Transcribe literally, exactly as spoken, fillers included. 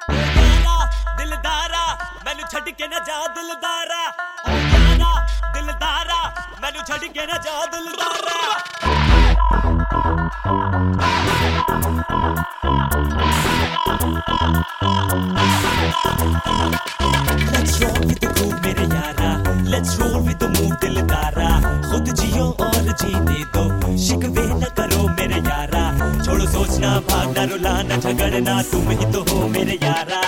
दिलदारा मैनू छड़ के ना जा दिलदारा ओ यारा दिलदारा मैनू छड़ के ना जा दिलदारा Let's roll with the groove मेरे यारा Let's roll with the mood दिलदारा खुद जियो और जीने दो शिकवे न करो मेरे यारा छोड़ो सोचना भागना रुलाना झगड़ना तुम ही तो हो मेरे यारा